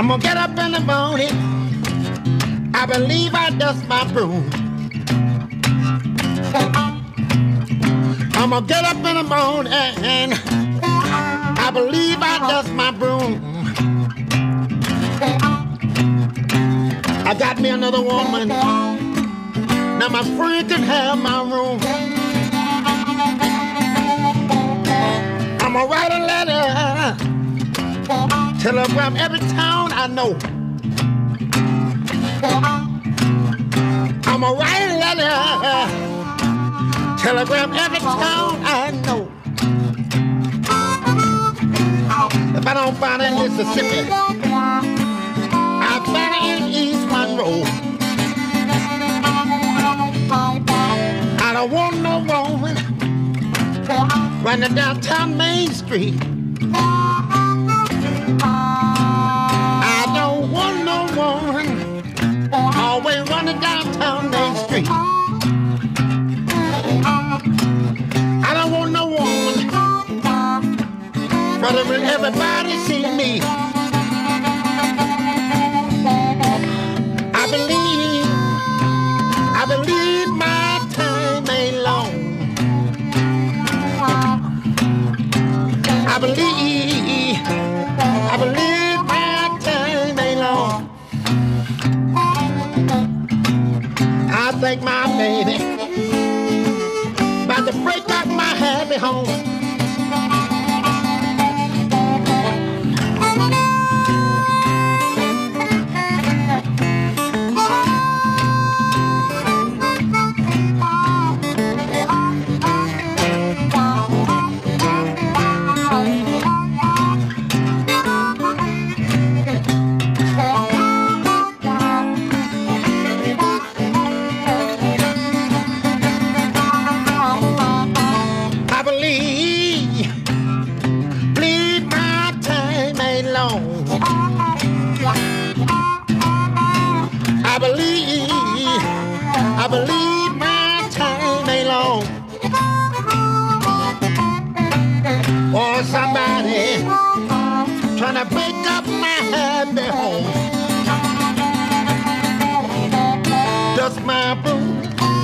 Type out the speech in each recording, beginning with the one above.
I'ma get up in the morning. I believe I dust my broom. I'ma get up in the morning. I believe I dust my broom. I got me another woman. Now my friend can have my room. I'ma write a letter, telegram every town I know. I'ma write a letter, telegram every town I know. If I don't find it in Mississippi, I find it in East Monroe. I don't want no woman running downtown Main Street. I don't want no woman always running downtown Main Street. I don't want no woman running when everybody see me. I believe my time ain't long. I believe my time ain't long. I think my baby about to break up my happy home. I believe my time ain't long. Or somebody trying to break up my happy home. Dust my broom,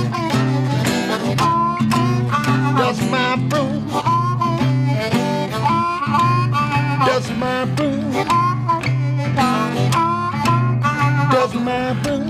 dust my broom, dust my broom, dust my broom.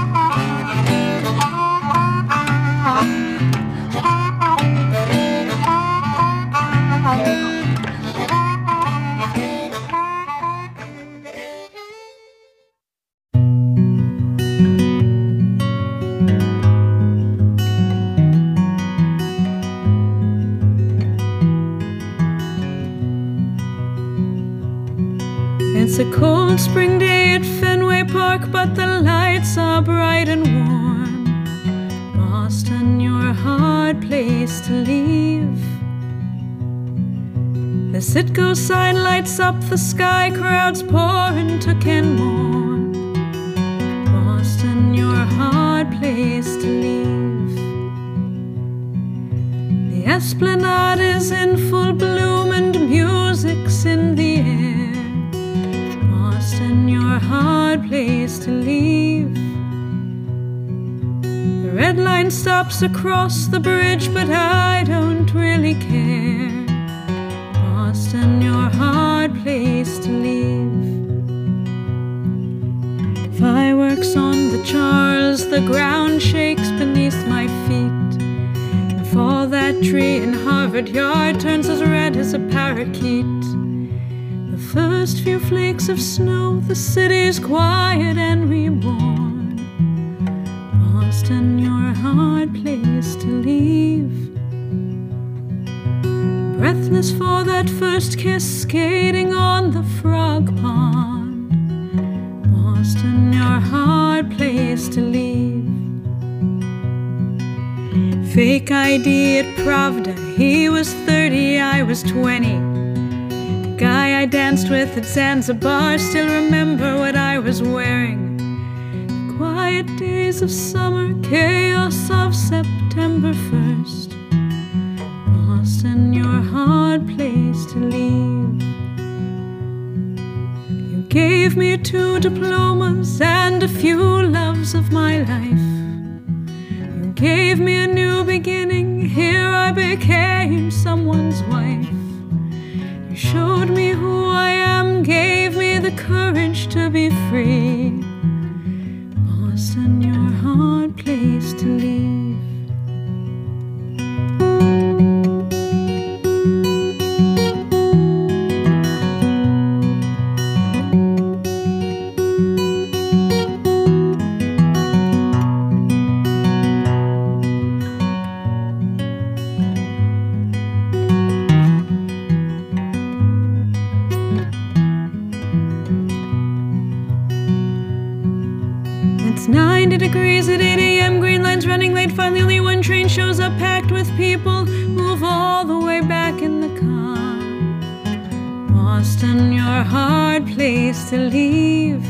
It's a cold spring day at Fenway Park, but the lights are bright and warm. Boston, you're a hard place to leave. The Citgo sign lights up the sky, crowds pour into Kenmore. Boston, you're a hard place to leave. The Esplanade is in full bloom and music's in the air. Boston, you're a hard place to leave. The red line stops across the bridge, but I don't really care. Boston, you're a hard place to leave. Fireworks on the Charles, the ground shakes beneath my feet. And for that tree in Harvard Yard turns as red as a parakeet. The first few flakes of snow, the city's quiet and reborn. Boston, you're a hard place to leave. Breathless for that first kiss, skating on the frog pond. Boston, you're a hard place to leave. Fake ID at Pravda, he was 30, I was 20. The guy I danced with at Zanzibar, still remember what I was wearing. The quiet days of summer, chaos of September 1st. Boston, you're a hard place to leave. You gave me 2 diplomas and a few loves of my life. You gave me a new beginning, here I became someone's wife. You showed me who I am, gave me the courage to be free. Boston, your hard place to leave. It's 90 degrees at 8 a.m. Green line's running late. Finally only one train shows up packed with people. Move all the way back in the car. Boston, your hard place to leave.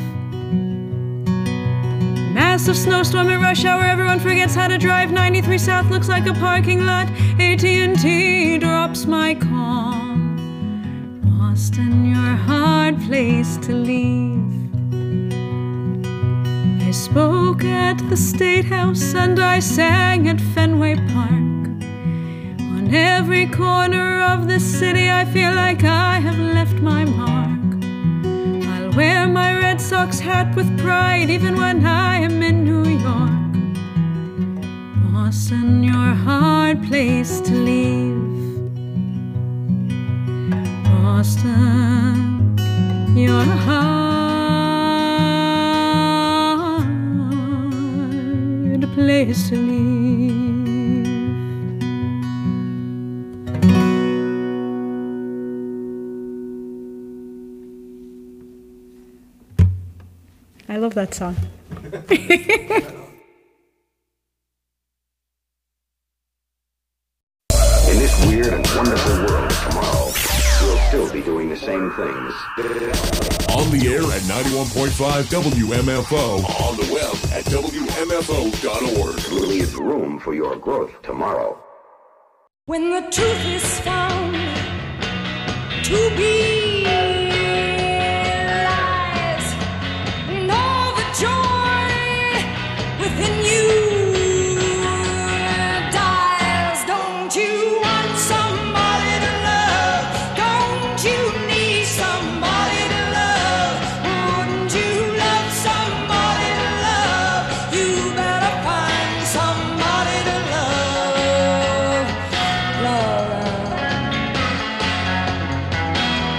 Massive snowstorm at rush hour. Everyone forgets how to drive. 93 South looks like a parking lot. AT&T drops my call. Boston, your hard place to leave. I spoke at the State House and I sang at Fenway Park. On every corner of the city I feel like I have left my mark. I'll wear my Red Sox hat with pride even when I am in New York. Boston, your hard place to leave. Boston, your hard place to leave. I love that song. In this weird and wonderful world tomorrow, we'll still be doing the same things. On the air at 91.5 WMFO. On the web at WMFO.org. Leave room for your growth tomorrow. When the truth is found to be lies, and all the joy within you dies. Don't you want somebody to love? Don't you need somebody to love? Wouldn't you love somebody to love? You better find somebody to love. Love.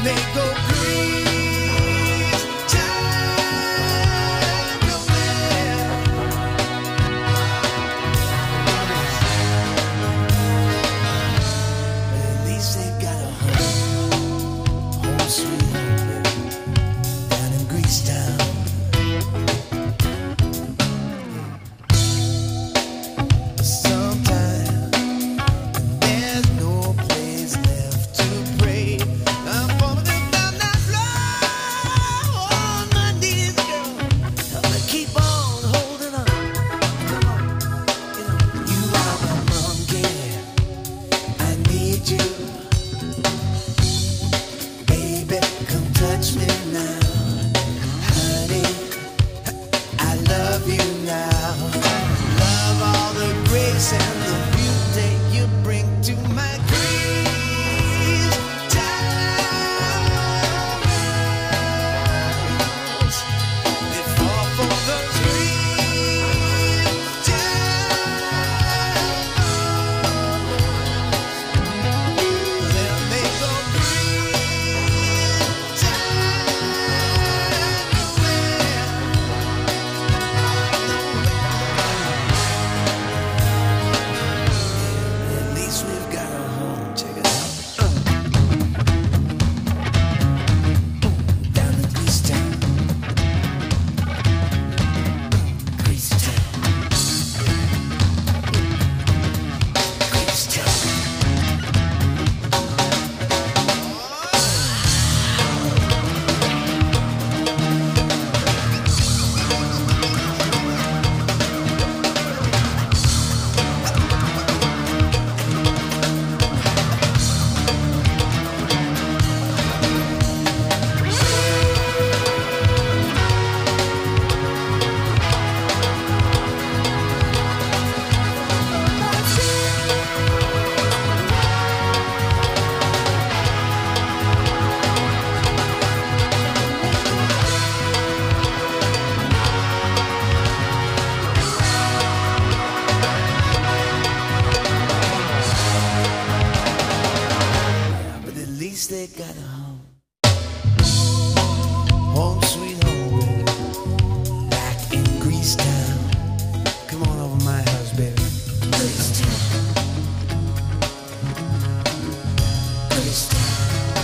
they go grease time nowhere. But at least they got a home sweet home down in Grease Town. Sometimes there's no place left to pray. I'm falling down that floor on my knees, girl. Help me keep on holding on. Come on, you are my monkey. I need you, baby. Come touch me now, honey. I love you now. Love all the grace and the beauty you bring to my Grease Towns. They fall for those Grease Towns. Then they go Grease At least we've got a home. Check it out. Down in Grease Town. Grease Town. Grease Town. But at least they got a home. Home sweet home, baby. Back in Grease Town. Come on over my house, baby. Grease Town. Grease Town.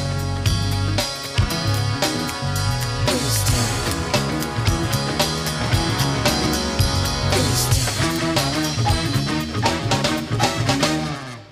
Grease Town. Grease Town.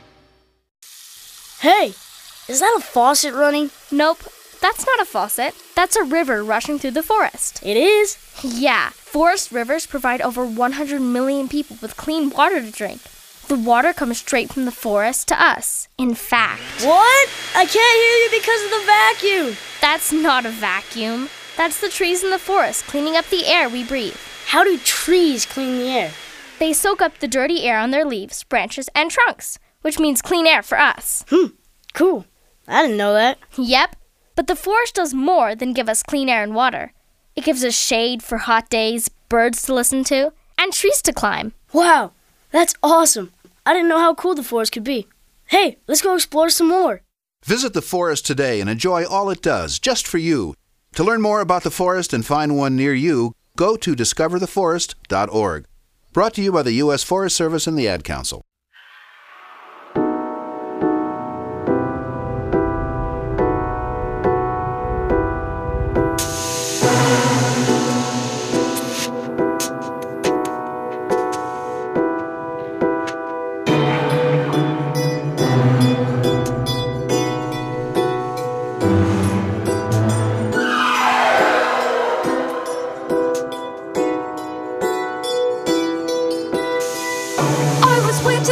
Hey, is that a faucet running? Nope, that's not a faucet. That's a river rushing through the forest. It is? Yeah, forest rivers provide over 100 million people with clean water to drink. The water comes straight from the forest to us. In fact, What? I can't hear you because of the vacuum. that's not a vacuum. That's the trees in the forest cleaning up the air we breathe. How do trees clean the air? They soak up the dirty air on their leaves, branches, and trunks, which means clean air for us. Cool. I didn't know that. Yep, but the forest does more than give us clean air and water. It gives us shade for hot days, birds to listen to, and trees to climb. Wow, that's awesome. I didn't know how cool the forest could be. Hey, let's go explore some more. Visit the forest today and enjoy all it does, just for you. To learn more about the forest and find one near you, go to discovertheforest.org. Brought to you by the U.S. Forest Service and the Ad Council. I was waiting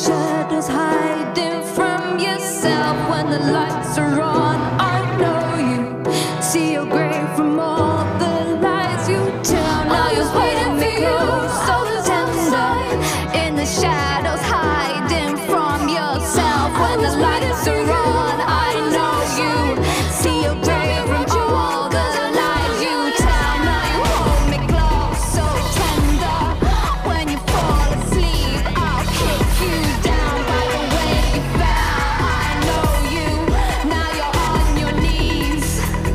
shadows hiding from yourself when the lights are on. I know you see your grave from all the lies you tell. Now you're waiting for you, so tender. In the shadows hiding from yourself when the lights are on. I know you see your grave from all the lies you tell. Now you hold me close, so tender. When you fall asleep, I'll kick you down by the way you fell. I know you, now you're on your knees.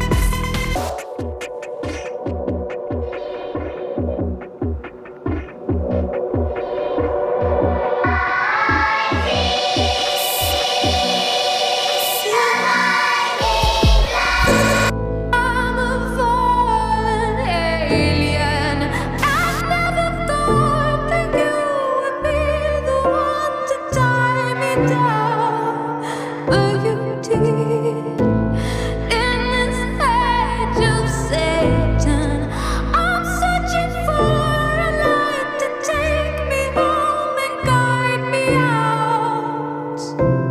I'm a fallen alien. I never thought that you would be the one to tie me down, but you did. In this age of Satan, I'm searching for a light to take me home and guide me out.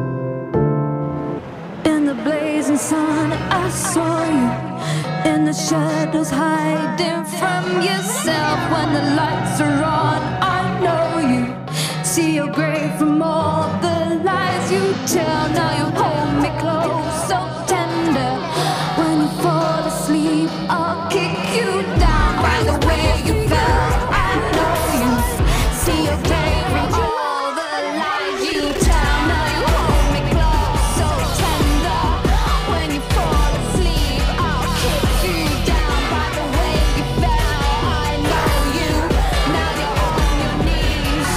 In the blazing sun, I saw you. In the shadows, hiding from yourself when the lights are on. I know you see your grave from all the lies you tell. Now you hold me close, so tender. When you fall asleep, I'll kick you down by the way you fell. I know you see your grave from all the lies you tell. Now you hold me close, so tender. When you fall asleep, I'll kick you down by the way you fell. I know you, now you're on your knees.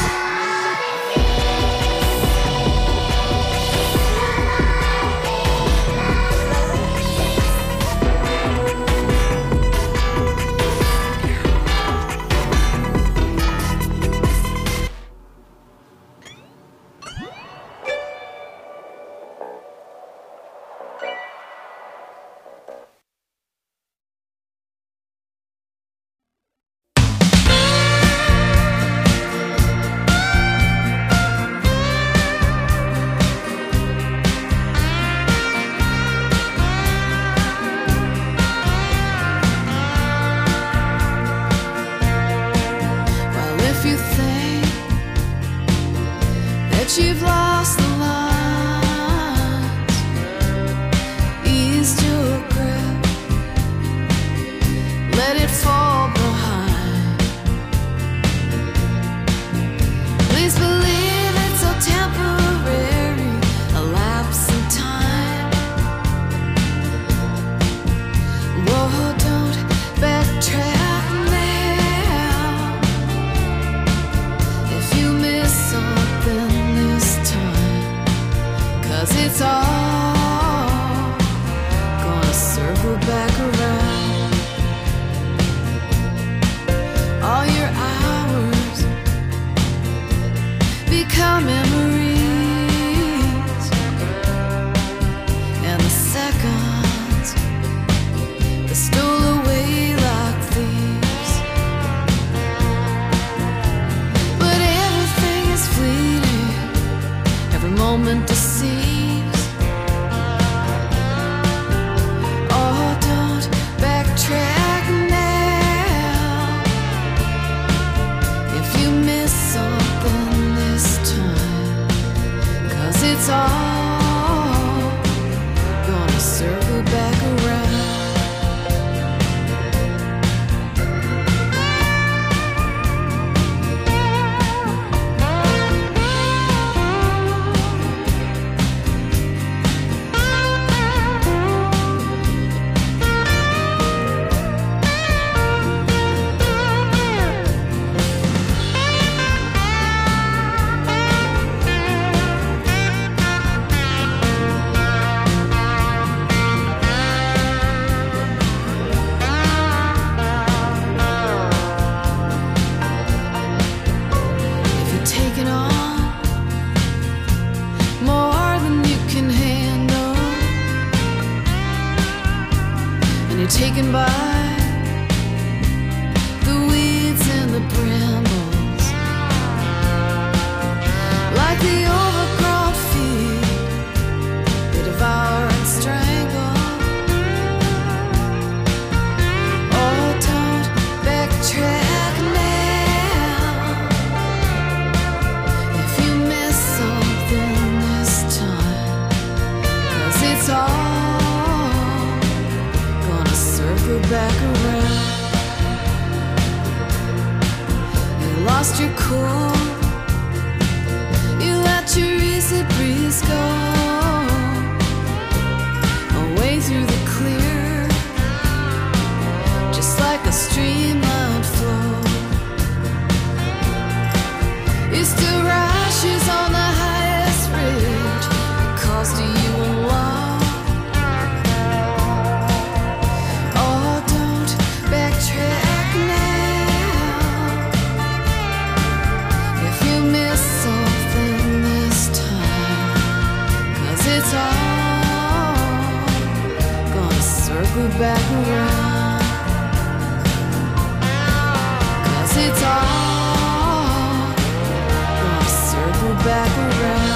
Well, if you think that you've lost the lines, ease your grip, let it fall behind. Please believe it's so temporary, a lapse in time. Whoa, don't backtrack now. If you miss something this time, 'cause it's all gonna circle back around. All your hours become memories, and the seconds they stole away like thieves. But everything is fleeting, every moment deceives. Oh, don't backtrack now. If you miss something this time, 'cause it's all gonna circle back around. taken by the weeds and the brambles, like the old back around. 'Cause it's all gonna circle back around.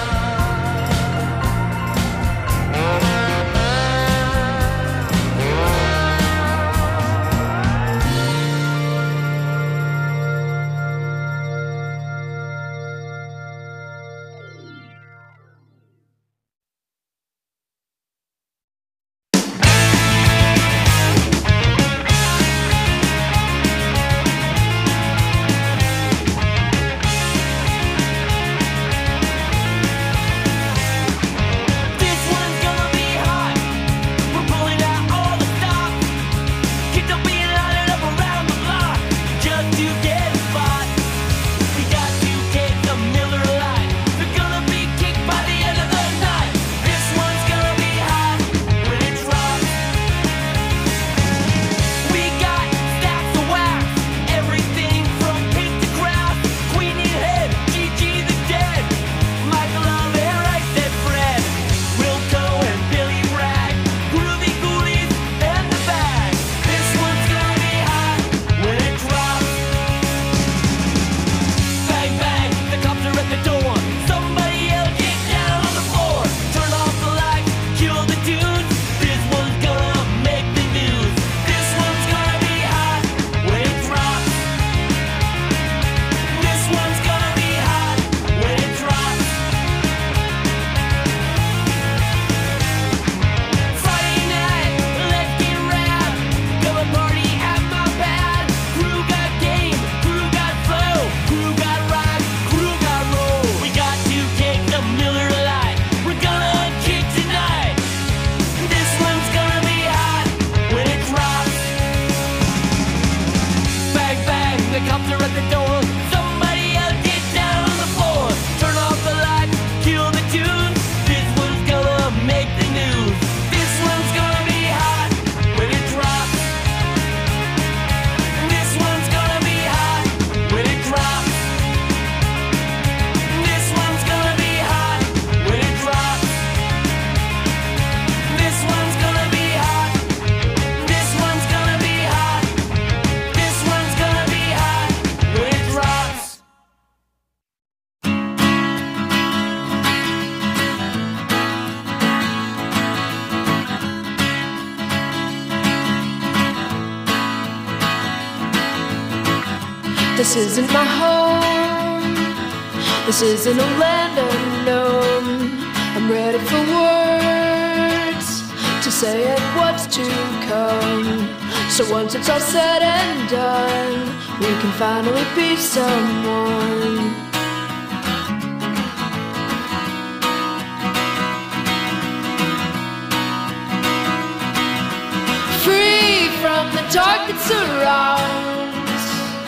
This isn't my home. This isn't a land unknown. I'm ready for words to say it what's to come. So once it's all said and done, we can finally be someone. Free from the dark that surrounds,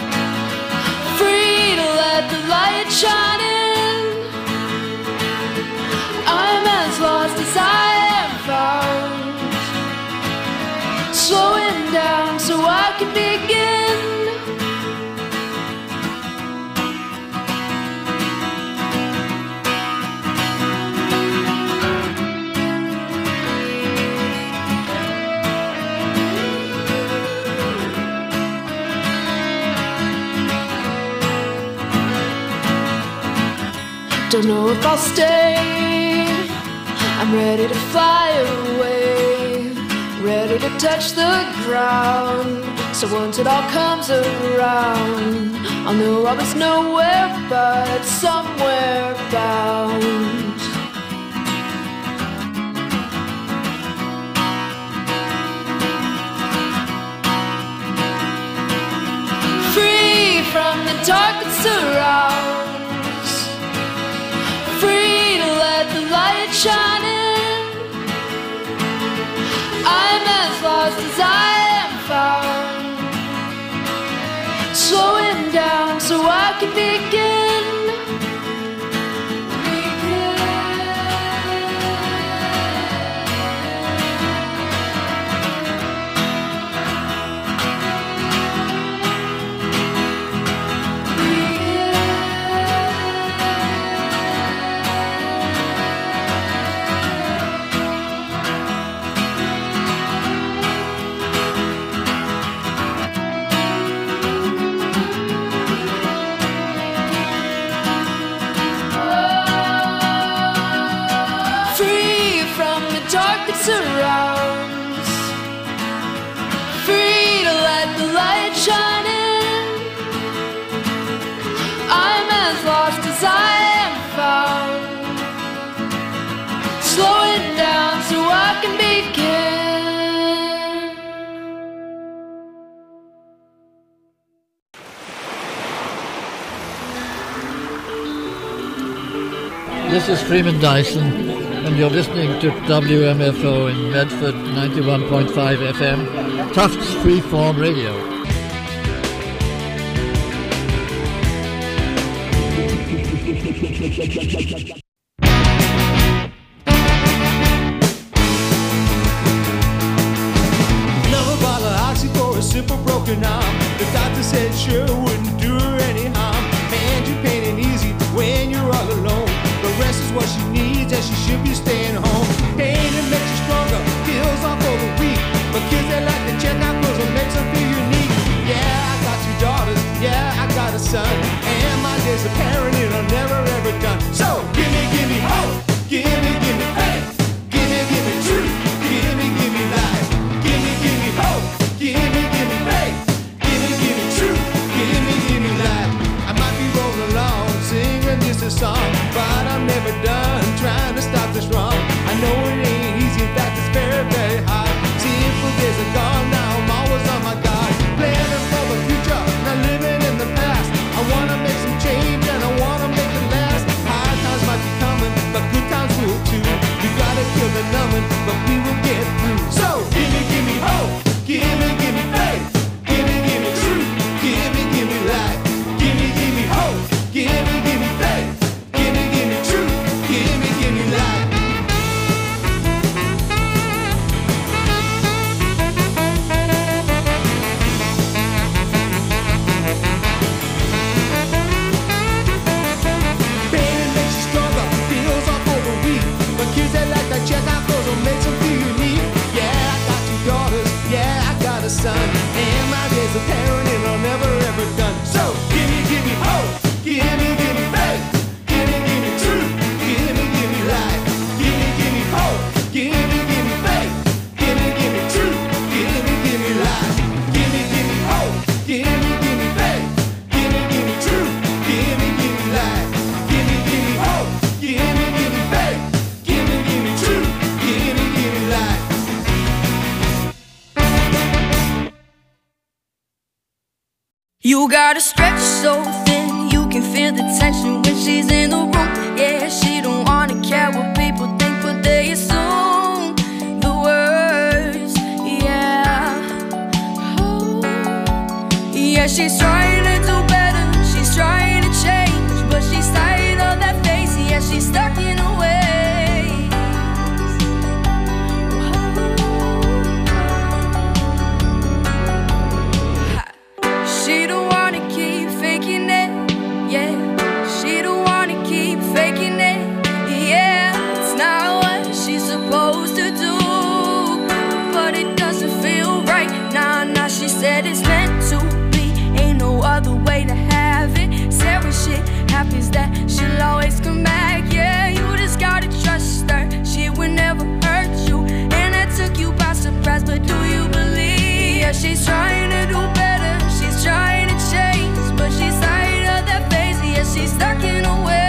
free to let the light shine in. I'm as lost as I am found, slowing down so I can begin. Don't know if I'll stay. I'm ready to fly away, ready to touch the ground. So once it all comes around, I'll know I was nowhere but somewhere bound. Free from the dark that surrounds, free to let the light shine in. I'm as lost as I am found, slowing down so I can begin. surrounds. Free to let the light shine in. I'm as lost as I am found. Slow it down so I can begin. This is Freeman Dyson, and you're listening to WMFO in Medford 91.5 FM, Tufts Freeform Radio. Another bottle of oxy for a simple broken arm. The doctor said sure wouldn't do her any harm. Man, you pain and easy when you're all alone. The rest is what she needs and she should be staying home. Pain it makes you stronger, kills off all the weak. But kids they like to check out clothes and makes them feel unique. Yeah, I got 2 daughters, yeah, I got a son. And my days of parenting are never ever done. So give me hope, give me faith, give me truth, give me life. Give me hope, give me faith, give me truth, give me life. I might be rolling along, singing just a song, but I'm never done trying to stop this wrong. I know it ain't easy, in fact it's very, very hard. Simple days are gone, now I'm always on my guard. Planning for the future, not living in the past. I wanna make some change and I wanna make it last. Hard times might be coming, but good times will too. We gotta kill the numbing, but we will get through. So give me hope, give me faith, give me truth, give me life. Give me hope, give me faith, give me truth, give me life. Pain makes you stronger, feels off for the weak. But kids that like that check out clothes will make them feel unique. Yeah, I got 2 daughters, yeah, I got a son. And my days of parenting are never ever done. So give me hope, give me faith, give me truth, give me life. Give me hope, give me faith, give me truth, give me life. Give me hope, give me faith, give me truth, give me life. Give me hope, give me faith, give me truth, give me life. You gotta stretch so thin, you can feel the tension when she's in the room. Yeah, she don't wanna care what people think, but they assume the worst. Yeah, oh. Yeah, she's trying to do better, she's trying to change, but she's tired of that face. Yeah, she's stuck in her ways. She don't wanna keep faking it, yeah. She don't wanna keep faking it, yeah. It's not what she's supposed to do, but it doesn't feel right. Nah, she said it's meant to be, ain't no other way to have it. Said when shit happens that she'll always come back, yeah. You just gotta trust her, she would never hurt you. And that took you by surprise, but do you believe? Yeah, she's trying to do better, she's trying to change, but she's tired of that face. Yeah, she's stuck in her ways.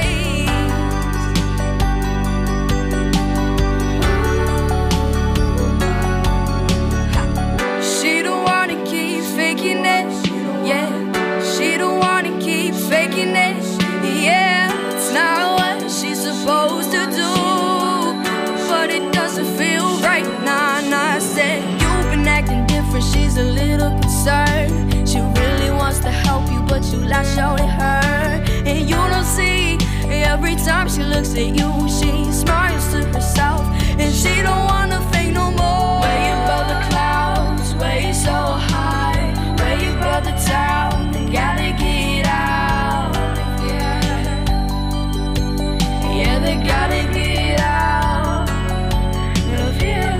She don't wanna keep faking it, yeah. She don't wanna keep faking it, yeah. It's not what she's supposed to do, but it doesn't feel right. Nah, I said you've been acting different, she's a little concerned. She really wants to help you, but you lash out at her. And you don't see, every time she looks at you, she smiles to herself. And she don't wanna fake no more. Where you above the clouds, where you so high, where you above the town, they gotta get out. Yeah, they gotta get out of here.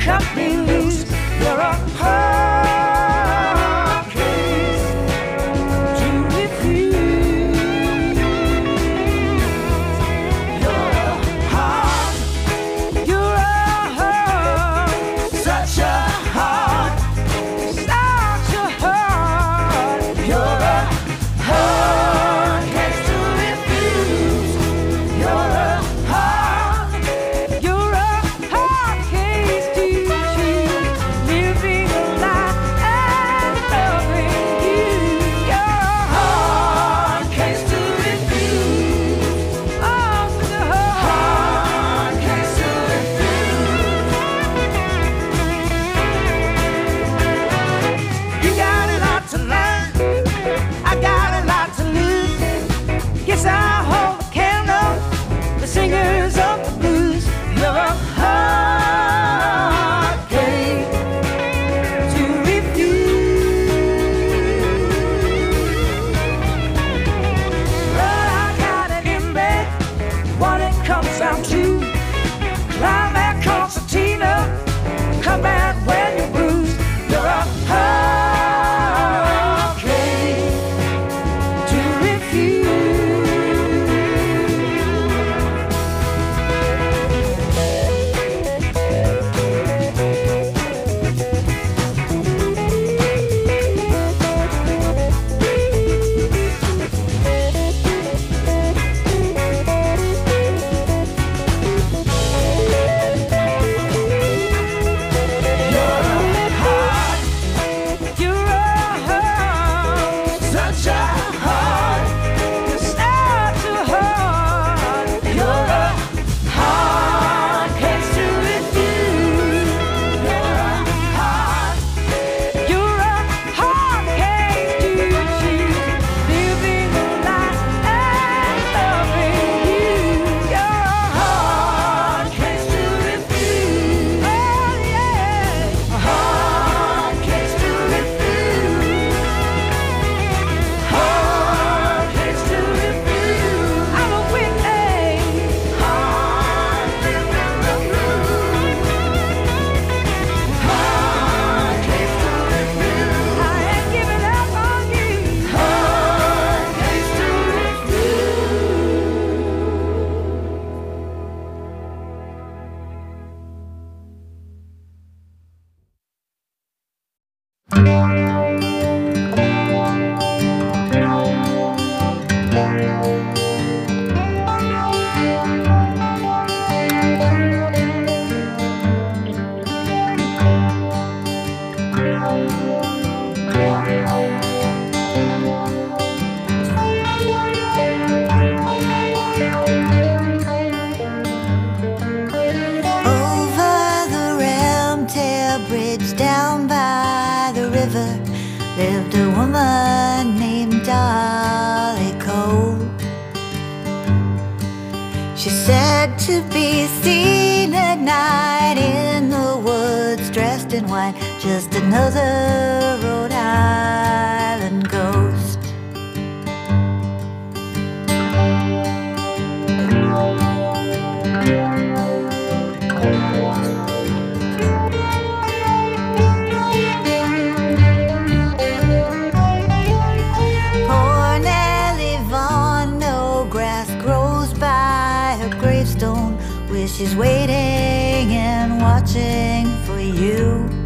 cut me loose. You're a hard case to refuse. You're a hard, such a hard, such a hard. You're a hard case to refuse. You're a hard case to choose. Living a life and loving you. You're a hard case to refuse. Oh, the hard case to refuse. You got a lot to learn. I got a lot to lose. Guess I'll hold a candle. The singers of the blues. You're a hard case to refuse. Well, I got it in me. What it comes down to. Climb that concertina. Come back when you're bruised. You're a hard case to refuse. Such a hard, such a hard. You're a hard case to refuse. You're a hard case to choose. Living a life and loving you. You're a hard case to refuse. Oh yeah, a hard case to refuse. Hard case to refuse. I'm a witness. Hard case to refuse. Hard case to refuse. I ain't giving up on you. Hard case to Over the Ramtail Bridge down by the river lived a woman named Dolly Cole. She's said to be seen at night in the woods dressed in white, just another Rhode Island ghost. Poor Nellie Vaughan, no grass grows by her gravestone, where she's waiting and watching for you.